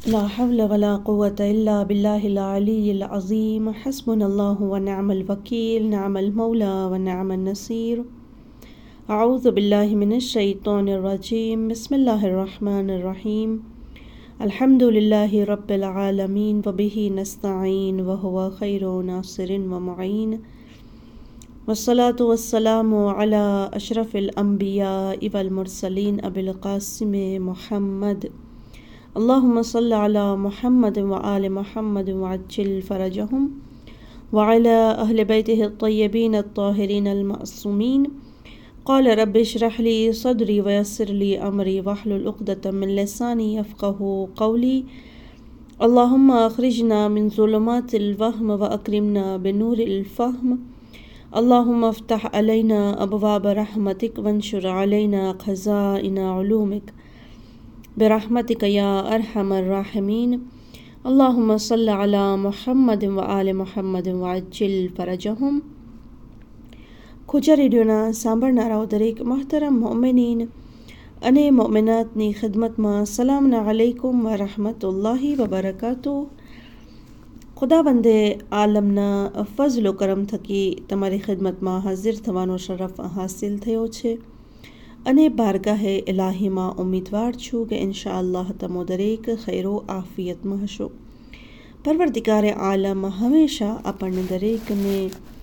ला हौला वला कुव्वता इल्ला बिल्लाहिल अलिय्यिल अज़ीम हस्बुनल्लाहु व निअमल वकील निअमल मौला व निअमन नसीर। अऊज़ु बिल्लाहि मिनश शैतानिर रजीम बिस्मिल्लाहिर रहमानिर रहीम। अल्हम्दुलिल्लाहि रब्बिल आलमीन व बिही नस्तईन व हुवा खैरु नासिरिन व मुईन। वस्सलातु वस्सलामु अला अशरफिल अंबिया वल मुरसलीन अबिल कासिम मुहम्मद। अल्लाहुम्मा सल्लि अला मुहम्मद व आले मुहम्मद व अज्जिल फरजहुम व अला अहले बैतिहि अत्तय्यबीन अत्ताहिरीन अलमासूमीन। क़ाल रब्बि इश्रह ली सदरी व यस्सिर ली अमरी वहलुल उक़दतम मिन लिसानी यफ़क़हू क़ौली। अल्लाहुम्मा अख़रिजना मिन ज़ुलुमातिल वहम व अक्रिमना बिनूरिल फ़हम। अल्लाहुम्मा अफ़्तह अलैना अबवाब रहमतिक वंशुर अलैना ख़ज़ाइना उलूमिक बिरहमतिक या अरहमर राहिमीन। अल्लाहुम्मा सल्लि अला मुहम्मद व आले मुहम्मद व अज्जिल फरजहुम। खुजा રેડિયોના સાંભળનારાઓ દરેક મહતરમ મોમિનીન અને મોમિનાતની ખિદમતમાં સલામના અલૈકુમ વ રહમતુલ્લાહી વ બરકાતુહ। ખુદાવંદે આલમના ફઝલ કરમ થકી તમારી ખિદમતમાં હાજર થવાનો શરફ હાસિલ થયો છે અને બારગાહે ઇલાહીમાં ઉમ્મીદવાર છું કે ઇન્શાઅલ્લાહ તમો દરેક ખૈરો આફિયતમાં હશો। પરવરદિગારે આલમ હંમેશા આપણને દરેકને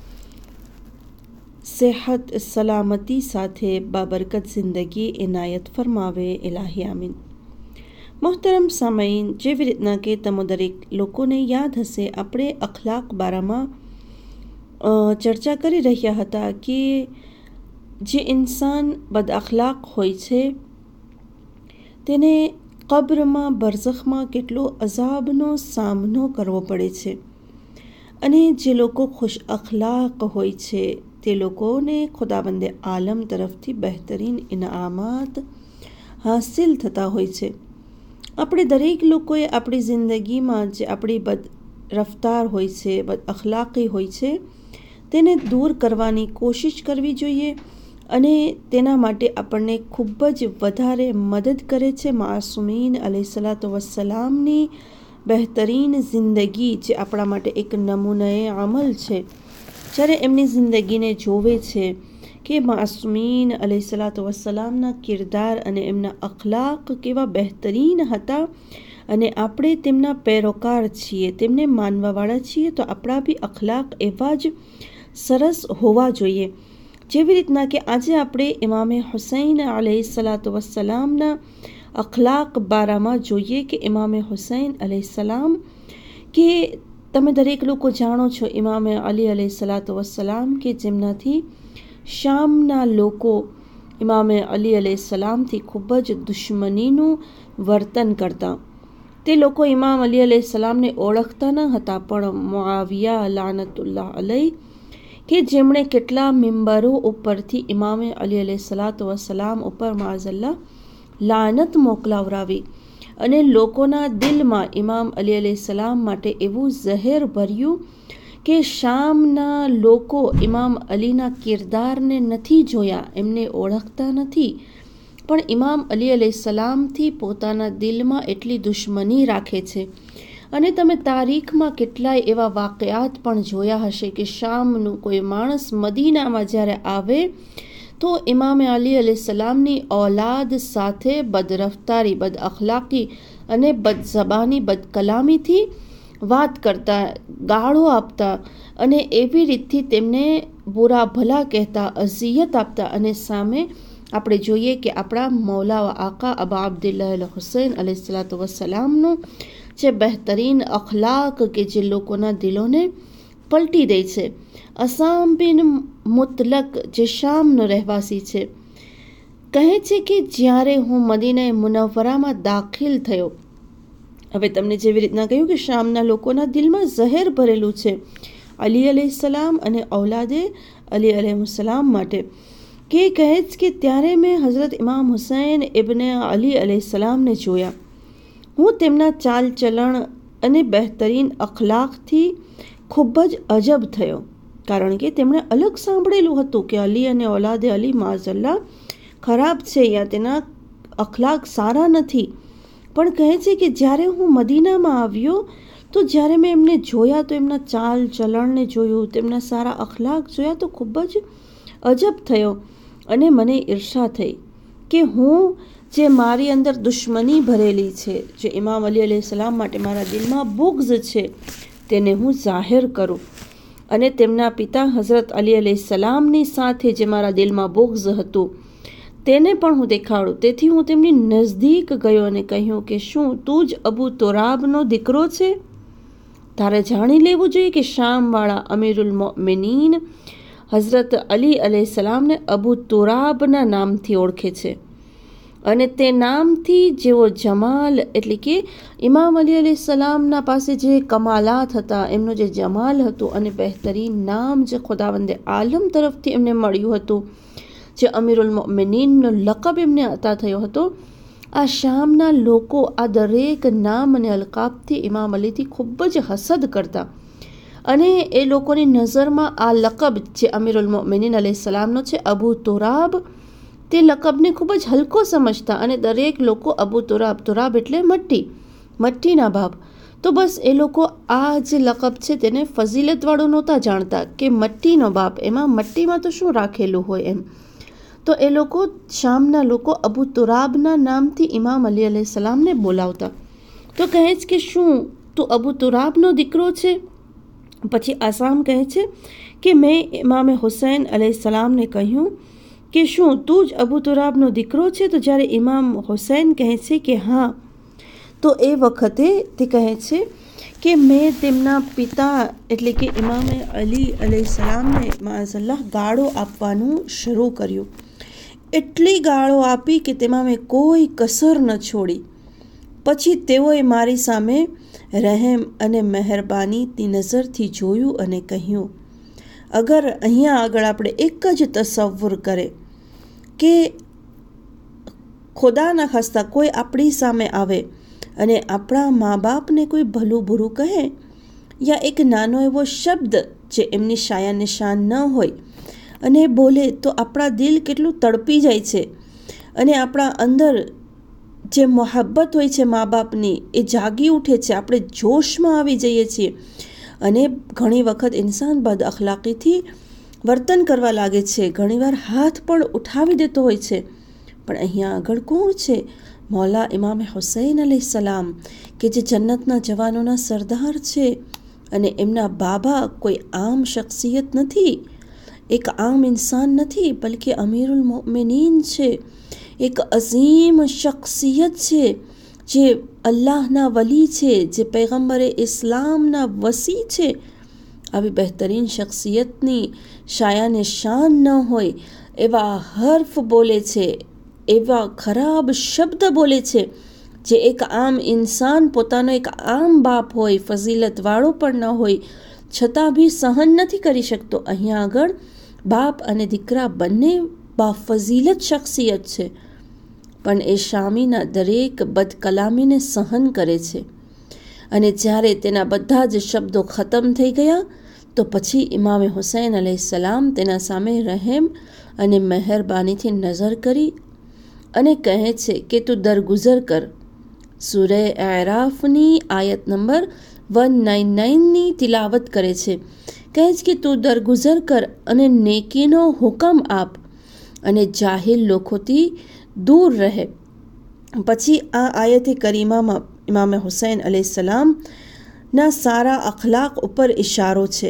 સેહત સલામતી સાથે બાબરકત જિંદગી એનાયત ફરમાવે, ઇલાહી આમીન। મોહતરમ સામઈન, જેવી રીતના કે તમો દરેક લોકોને યાદ હશે, આપણે અખલાક બારામાં ચર્ચા કરી રહ્યા હતા કે જે ઇન્સાન બદ અખલાક હોય છે તેને કબ્રમાં બરઝખમાં કેટલો અઝાબનો સામનો કરવો પડે છે અને જે લોકો ખુશ અખલાક હોય છે તે લોકોને ખુદાબંદે આલમ તરફથી બહેતરીન ઇનામાત હાસિલ થતા હોય છે। આપણે દરેક લોકોએ આપણી જિંદગીમાં જે આપણી બદ રફતાર હોય છે, બદ અખલાકી હોય છે તેને દૂર કરવાની કોશિશ કરવી જોઈએ અને તેના માટે આપણને ખૂબ જ વધારે મદદ કરે છે માસૂમીન અલૈહિસ્સલાતુ વસ્સલામની બહેતરીન જિંદગી, જે આપણા માટે એક નમૂનાએ અમલ છે। જ્યારે એમની જિંદગીને જોવે છે કે માસૂમીન અલૈહિસ્સલાતુ વસ્સલામના કિરદાર અને એમના અખલાક કેવા બહેતરીન હતા અને આપણે તેમના પેરોકાર છીએ, તેમને માનવાવાળા છીએ, તો આપણા બી અખલાક એવા જ સરસ હોવા જોઈએ। જેવી રીતના કે આજે આપણે ઇમામે હુસૈન અલૈહિસ્સલાતુ વસ્સલામના અખલાક બારામાં જોઈએ કે ઇમામે હુસૈન અલૈહિસ્સલામ કે તમે દરેક લોકો જાણો છો ઇમામે અલી અલૈહિસ્સલાતુ વસ્સલામ કે જેમનાથી શામના લોકો ઇમામે અલી અલૈહિસ્સલામથી ખૂબ જ દુશ્મનીનું વર્તન કરતા। તે લોકો ઇમામ અલી અલૈહિસ્સલામને ઓળખતા ન હતા, પણ મુઆવિયા લાનતુલ્લાહ અલૈહ કે જેમણે કેટલા મિંબરો ઉપરથી ઇમામે અલી અલૈહિસ્સલાતુ વસ્સલામ ઉપર માઝલ્લા લાનત મોકલાવરાવી અને લોકોના દિલમાં ઇમામ અલી અલૈહિસ્સલામ માટે એવું ઝહેર ભર્યું કે શામના લોકો ઇમામ અલીના કિરદારને નથી જોયા, એમને ઓળખતા નથી, પણ ઇમામ અલી અલૈહિસ્સલામથી પોતાના દિલમાં એટલી દુશ્મની રાખે છે। અને તમે તારીખમાં કેટલાય એવા વાકયાત પણ જોયા હશે કે શામનું કોઈ માણસ મદીનામાં જ્યારે આવે તો ઇમામે અલી અલૈહિસ્સલામની ઔલાદ સાથે બદરફતારી, બદ અખલાકી અને બદઝબાની, બદકલામીથી વાત કરતા, ગાળો આપતા અને એવી રીતથી તેમને બુરા ભલા કહેતા, અઝિયત આપતા। અને સામે આપણે જોઈએ કે આપણા મૌલા વ આકા અબા અબ્દુલ્લાહ અલ હુસૈન અલૈહિસ્સલાતુ વસ્સલામનો જે બહેતરીન અખલાક કે જે લોકોના દિલોને પલટી દે છે। અસામ બિન મુતલક જે શામનો રહેવાસી છે કહે છે કે જ્યારે હું મદીના મુનવ્વરામાં દાખિલ થયો, હવે તમને જેવી રીતના કહ્યું કે શામના લોકોના દિલમાં ઝહેર ભરેલું છે અલી અલૈહિસ્સલામ અને ઔલાદે અલી અલૈહિસ્સલામ માટે, કે કહે છે કે ત્યારે મેં હઝરત ઇમામ હુસૈન ઇબ્ને અલી અલૈહિસ્સલામને જોયા। હું તેમના ચાલ ચલણ અને બહેતરીન અખલાકથી ખૂબ જ અજબ થયો, કારણ કે તેમણે અલગ સાંભળેલું હતું કે અલી અને ઔલાદે અલી માઝલ્લા ખરાબ છે યા તેના અખલાક સારા નથી, પણ કહે છે કે જ્યારે હું મદીનામાં આવ્યો તો જ્યારે મેં એમને જોયા તો એમના ચાલ ચલણને જોયું, તેમના સારા અખલાક જોયા તો ખૂબ જ અજબ થયો અને મને ઈર્ષા થઈ કે હું જે મારી અંદર દુશ્મની ભરેલી છે, જે ઇમામ અલી અલૈહિસ્સલામ માટે મારા દિલમાં બુગ્ઝ છે, તેને હું જાહેર કરું અને તેમના પિતા હઝરત અલી અલૈહિસ્સલામની સાથે જે મારા દિલમાં બુગ્ઝ હતું તેને પણ હું દેખાડું. તેથી હું તેમની નજદીક ગયો અને કહ્યું કે શું તું જ અબુ તુરાબનો દીકરો છે? તારે જાણી લેવું જોઈએ કે શામવાળા અમીરુલ મોમિનીન હઝરત અલી અલૈહિસ્સલામને અબુ તુરાબના નામથી ઓળખે છે અને તે નામથી જેવો જમાલ એટલે કે ઇમામ અલી અલૈહિસ્સલામના પાસે જે કમાલાત હતા, એમનું જે જમાલ હતું અને બહેતરીન નામ જે ખુદાવંદે આલમ તરફથી એમને મળ્યું હતું, જે અમીરુલ મોમિનીનનો લકબ એમને અતા થયો હતો, આ શામના લોકો આ દરેક નામ અને અલકાબથી ઇમામ અલીથી ખૂબ જ હસદ કરતા અને એ લોકોની નજરમાં આ લકબ જે અમીરુલ મોમિનીન અલૈહિસ્સલામનો છે અબુ તુરાબ, તે લકબને ખૂબ જ હલકો સમજતા અને દરેક લોકો અબુ તુરાબ, તુરાબ એટલે મટ્ટી, મટ્ટીના બાપ. તો બસ એ લોકો આ જે લકબ છે તેને ફઝીલતવાળું નહોતા જાણતા કે મટ્ટીનો બાપ, એમાં મટ્ટીમાં તો શું રાખેલું હોય એમ. તો એ લોકો શામના લોકો અબુ તુરાબના નામથી ઇમામ અલી અલૈહિસ્સલામને બોલાવતા. તો કહે છે કે શું તું અબુ તુરાબનો દીકરો છે? પછી આસામ કહે છે કે મેં ઇમામે હુસૈન અલૈહિસ્સલામને કહ્યું કે શું તું જ અબુ તુરાબનો દીકરો છે? તો જ્યારે ઇમામ હુસૈન કહે છે કે હા, તો એ વખતે તે કહે છે કે મેં તેમના પિતા એટલે કે ઇમામે અલી અલૈહિસ્સલામને માઝલ્લાહ ગાળો આપવાનું શરૂ કર્યું. એટલી ગાળો આપી કે તેમાં મેં કોઈ કસર ન છોડી. પછી તેઓએ મારી સામે રહેમ અને મહેરબાનીની નજરથી જોયું અને કહ્યું, અગર અહીંયા આગળ આપણે એક જ તસવ્વુર કરે કે ખુદાના ખાસ્તા કોઈ આપણી સામે આવે અને આપણા મા બાપને કોઈ ભલું બુરું કહે યા એક નાનો એવો શબ્દ જે એમની શાયા નિશાન ન હોય અને બોલે તો આપણા દિલ કેટલું તડપી જાય છે અને આપણા અંદર જે મોહબ્બત હોય છે મા બાપની એ જાગી ઉઠે છે, આપણે જોશમાં આવી જઈએ છીએ અને ઘણી વખત ઇન્સાન બદ અખલાકીથી વર્તન કરવા લાગે છે, ઘણીવાર હાથ પણ ઉઠાવી દેતો હોય છે. પણ અહીંયા આગળ કોણ છે? મૌલા ઇમામ હુસૈન અલૈહિસ્સલામ કે જે જન્નતના જવાનોના સરદાર છે અને એમના બાબા કોઈ આમ શખ્સિયત નથી, એક આમ ઇન્સાન નથી, બલકે અમીરુલ મોમિનીન છે, એક અઝીમ શખ્સિયત છે, જે અલ્લાહના વલી છે, જે પૈગંબરે ઇસ્લામના વસી છે. આવી બહેતરીન શખ્સિયતની શાયાને શાન ન હોય એવા હર્ફ બોલે છે, એવા ખરાબ શબ્દ બોલે છે, જે એક આમ ઇન્સાન પોતાનો એક આમ બાપ હોય, ફઝીલતવાળો પણ ન હોય, છતાં બી સહન નથી કરી શકતો. અહીંયા આગળ બાપ અને દીકરા બંને બાફઝીલત શખ્સિયત છે, પણ એ શામીના દરેક બદકલામીને સહન કરે છે. અને જ્યારે તેના બધા જ શબ્દો ખતમ થઈ ગયા તો પછી ઇમામે હુસૈન અલૈહિસ્સલામ તેના સામે રહેમ અને મહેરબાનીથી નજર કરી અને કહે છે કે તું દરગુઝર કર. સૂરે એરાફની આયત નંબર 199ની તિલાવત કરે છે. કહે છે કે તું દરગુઝર કર અને નેકીનો હુકમ આપ અને જાહિલ લોકોથી દૂર રહે. પછી આ આયતે કરીમામાં ઇમામે હુસૈન અલૈહિસ્સલામના સારા અખલાક ઉપર ઇશારો છે.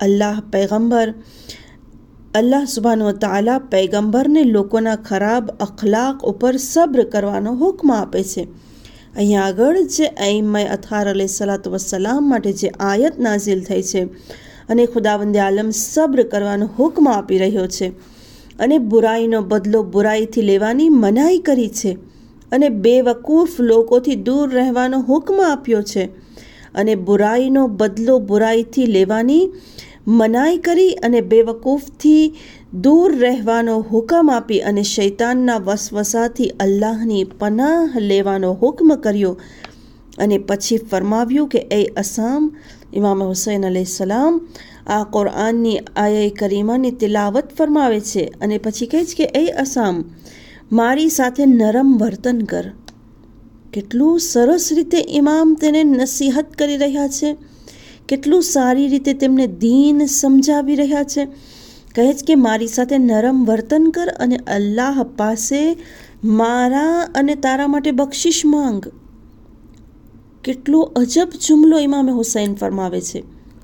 અલ્લાહ સુબ્હાનહુ વ તઆલા પૈગંબરને લોકોના ખરાબ અખલાક ઉપર સબ્ર કરવાનો હુક્મ આપે છે. અહીંયા આગળ જે અઈમ્માએ અથહાર અલૈહિસ્સલાતુ વસ્સલામ માટે જે આયત નાઝિલ થઈ છે અને ખુદાવંદે આલમ સબ્ર કરવાનો હુક્મ આપી રહ્યો છે અને બુરાઈનો બદલો બુરાઈથી લેવાની મનાઈ કરી છે અને બેવકૂફ લોકોથી દૂર રહેવાનો હુક્મ આપ્યો છે અને બુરાઈનો બદલો બુરાઈથી લેવાની મનાઈ કરી અને બેવકૂફથી દૂર રહેવાનો હુકમ આપી અને શૈતાનના વસવસાથી અલ્લાહની પનાહ લેવાનો હુક્મ કર્યો અને પછી ફરમાવ્યું કે એ અસામ, ઇમામ હુસૈન અલૈહિસ્સલામ આ કુરઆનની આયે કરીમાની તિલાવત ફરમાવે છે અને પછી કહે છે કે એ અસામ, મારી સાથે નરમ વર્તન કર. કેટલું સરસ રીતે ઇમામ તેને નસીહત કરી રહ્યા છે, કેટલું સારી રીતે તેમને દીન સમજાવી રહ્યા છે. કહે છે કે મારી સાથે નરમ વર્તન કર અને અલ્લાહ પાસે મારા અને તારા માટે બક્ષિશ માંગ. કેટલો અજબ જુમલો ઇમામે હુસૈન ફરમાવે છે.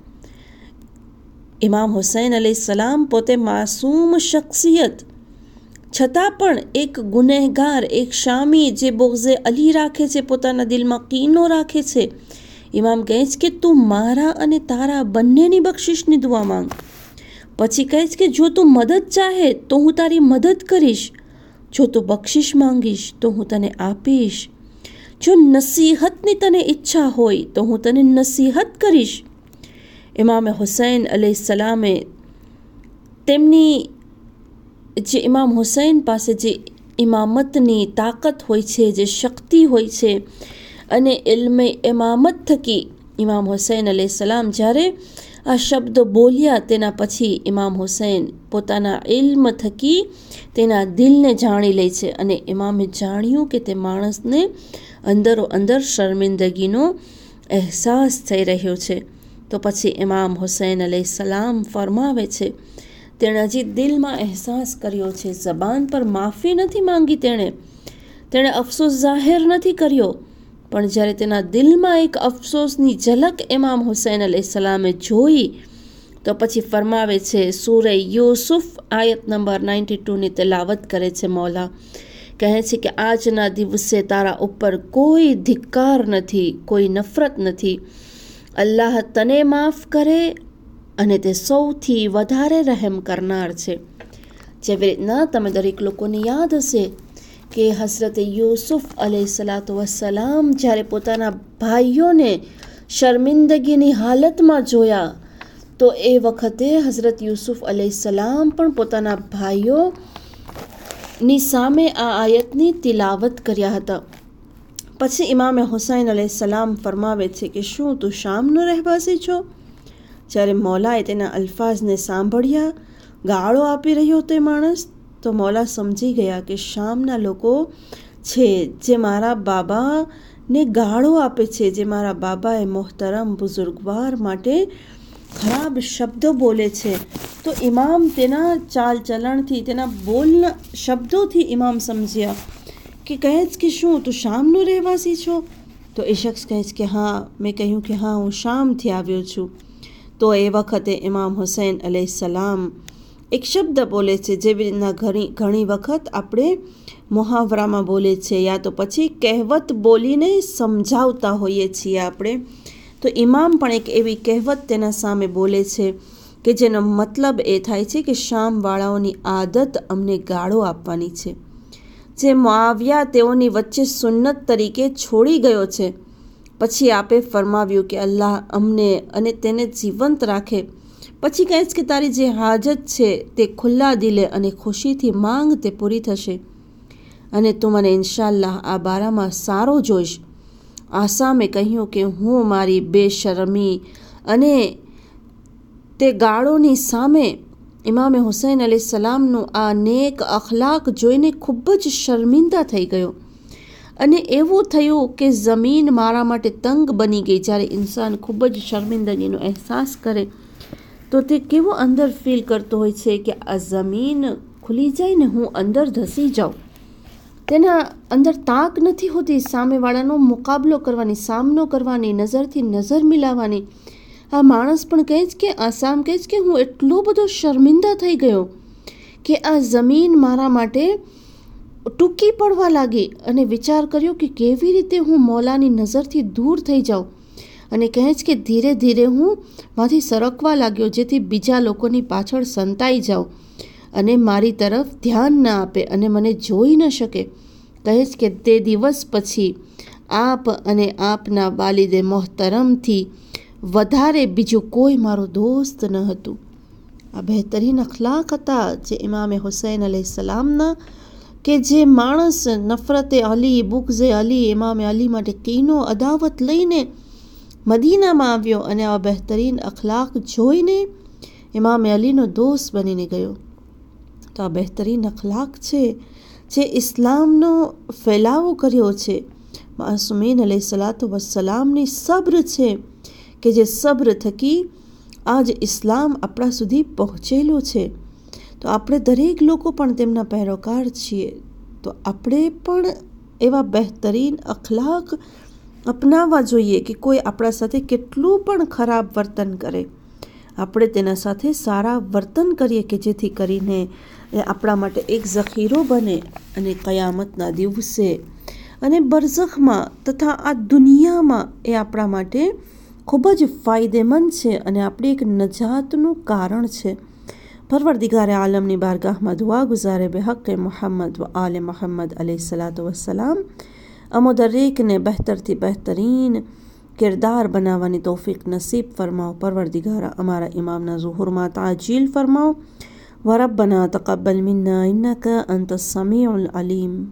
ઇમામ હુસૈન અલૈહિસ્સલામ પોતે માસૂમ શખ્સિયત છતાં પણ એક ગુનેહગાર, એક શામી જે બોગઝે અલી રાખે છે, પોતાના દિલમાં કીનો રાખે છે. ઇમામ કહે છે કે તું મારા અને તારા બંનેની બક્ષિશની દુઆ માંગ. પછી કહે છે કે જો તું મદદ ચાહે તો હું તારી મદદ કરીશ, જો તું બક્ષિશ માંગીશ તો હું તને આપીશ, જો નસીહતની તને ઈચ્છા હોય તો હું તને નસીહત કરીશ. ઇમામે હુસૈન અલૈહિસ્સલામે તેમની જે ઇમામ હુસૈન પાસે જે ઇમામતની તાકાત હોય છે, જે શક્તિ હોય છે, અને ઇલ્મે ઇમામત થકી ઇમામ હુસૈન અલૈહિસ્સલામ જ્યારે આ શબ્દ બોલ્યા તેના પછી ઇમામ હુસૈન પોતાના ઇલ્મ થકી તેના દિલને જાણી લે છે અને ઇમામે જાણ્યું કે તે માણસને અંદરો અંદર શર્મિંદગીનો અહેસાસ થઈ રહ્યો છે. તો પછી ઇમામ હુસૈન અલૈહિસ્સલામ ફરમાવે છે, તેણે હજી દિલમાં અહેસાસ કર્યો છે, જબાન પર માફી નથી માંગી, તેણે અફસોસ જાહેર નથી કર્યો, પણ જ્યારે તેના દિલમાં એક અફસોસની ઝલક ઇમામ હુસૈન અલૈહિસ્સલામે જોઈ તો પછી ફરમાવે છે, સૂરે યુસુફ આયત નંબર 92ની તિલાવત કરે છે. મૌલા કહે છે કે આજના દિવસે તારા ઉપર કોઈ ધિક્કાર નથી, કોઈ નફરત નથી. અલ્લાહ તને માફ કરે અને તે સૌથી વધારે રહેમ કરનાર છે. જેવી રીતના તમે દરેક લોકોને યાદ હશે કે હઝરત યુસુફ અલૈહિસ્સલાતુ વસ્સલામ જ્યારે પોતાના ભાઈઓને શર્મિંદગીની હાલતમાં જોયા તો એ વખતે હઝરત યુસુફ અલૈહિસ્સલામ પણ પોતાના ભાઈઓની સામે આ આયતની તિલાવત કર્યા હતા. પછી ઇમામે હુસૈન અલૈહિસ્સલામ ફરમાવે છે કે શું તું શામનો રહેવાસી છો? જ્યારે મૌલાએ તેના અલ્ફાઝને સાંભળ્યા, ગાળો આપી રહ્યો તે માણસ, તો મૌલા સમજી ગયા કે શામના લોકો છે જે મારા બાબાને ગાળો આપે છે, જે મારા બાબાએ મોહતરમ બુઝુર્ગવાર માટે ખરાબ શબ્દો બોલે છે. તો ઇમામ તેના ચાલ ચલણથી, તેના બોલના શબ્દોથી ઇમામ સમજ્યા કે કહે છે કે શું તું શામનો રહેવાસી છો? તો એ શખ્સ કહે છે કે હા. મેં કહ્યું કે હા, હું શામથી આવ્યો છું. તો એ વખતે ઇમામ હુસૈન અલૈહિસ્સલામ એક શબ્દ બોલે છે, જેવી રીતના ઘણી વખત આપણે મુહાવરામાં બોલે છે યા તો પછી કહેવત બોલીને સમજાવતા હોઈએ છીએ આપણે. તો ઇમામ પણ એક એવી કહેવત તેના સામે બોલે છે કે જેનો મતલબ એ થાય છે કે શામવાળાઓની આદત અમને ગાળો આપવાની છે. જે મુઆવિયા તેઓની વચ્ચે સુન્નત તરીકે છોડી ગયો છે. પછી આપે ફરમાવ્યું કે અલ્લાહ અમને અને તેને જીવંત રાખે. પછી કહે છે કે તારી જે હાજત છે તે ખુલ્લા દિલે અને ખુશીથી માંગ, તે પૂરી થશે અને તું મને ઇન્શાઅલ્લાહ આ બારામાં સારો જોઈશ. આસામે કહ્યું કે હું મારી બેશરમી અને તે ગાળોની સામે ઇમામે હુસૈન અલૈહિસ્સલામનું આ નેક અખલાક જોઈને ખૂબ જ શર્મિંદા થઈ ગયો અને એવું થયું કે જમીન મારા માટે તંગ બની ગઈ. જ્યારે ઇન્સાન ખૂબ જ શર્મિંદગીનો અહેસાસ કરે તો તે કેવો અંદર ફીલ કરતો હોય છે કે આ જમીન ખુલી જાય ને હું અંદર ધસી જાઉં. તેના અંદર તાક નથી હોતી સામેવાળાનો મુકાબલો કરવાની, સામનો કરવાની, નજરથી નજર મિલાવવાની. આ માણસ પણ કહે છે કે આસામ કહે છે કે હું એટલો બધો શર્મિંદા થઈ ગયો કે આ જમીન મારા માટે ટૂંકી પડવા લાગી અને વિચાર કર્યો કે કેવી રીતે હું મૌલાની નજરથી દૂર થઈ જાઉં. અને કહે છે કે ધીરે ધીરે હું માંથી સરકવા લાગ્યો જેથી બીજા લોકોની પાછળ સંતાઈ જાઉં અને મારી તરફ ધ્યાન ના આપે અને મને જોઈ ન શકે. કહે છે કે તે દિવસ પછી આપ અને આપના વાલિદે મોહતરમથી વધારે બીજું કોઈ મારો દોસ્ત ન હતું. આ બહેતરીન અખલાક હતા જે ઇમામે હુસૈન અલૈહિસ્સલામના, કે જે માણસ નફરતે અલી, બુગ્ઝે અલી, ઇમામે અલી માટે કીનો, અદાવત લઈને મદીનામાં આવ્યો અને આ બહેતરીન અખલાક જોઈને ઇમામે અલીનો દોસ્ત બનીને ગયો. તો આ બહેતરીન અખલાક છે જે ઇસ્લામનો ફેલાવો કર્યો છે. માસુમીન અલૈહિસ્સલાતુ વસ્સલામની સબ્ર છે કે જે સબ્ર થકી આજ ઇસ્લામ આપણા સુધી પહોંચેલો છે. તો આપણે દરેક લોકો પણ તેમના પેરોકાર છીએ. તો આપણે પણ એવા બહેતરીન અખલાક અપનાવવા જોઈએ કે કોઈ આપણા સાથે કેટલું પણ ખરાબ વર્તન કરે, આપણે તેના સાથે સારા વર્તન કરીએ કે જેથી કરીને એ આપણા માટે એક ઝખીરો બને અને કયામતના દિવસે અને બરઝખમાં તથા આ દુનિયામાં એ આપણા માટે ખૂબ જ ફાયદેમંદ છે અને આપણી એક નજાતનું કારણ છે. પરવરદિગાર આલમની બારગાહમાં દુઆ ગુજારે બેહક મુહમ્મદ વ આલે મુહમ્મદ અલૈહિસ્સલાતુ વસ્સલામ અમો દરેકને બહેતરથી બહેતરીન કિરદાર બનાવવાની તૌફીક નસીબ ફરમાઓ. પરવરદિગારા અમારા ઇમામના ઝુહુરમાં તાજીલ ફરમાઓ. व रब्बना तक़ब्बल मिन्ना इन्नका अंतस समीउल अलीम.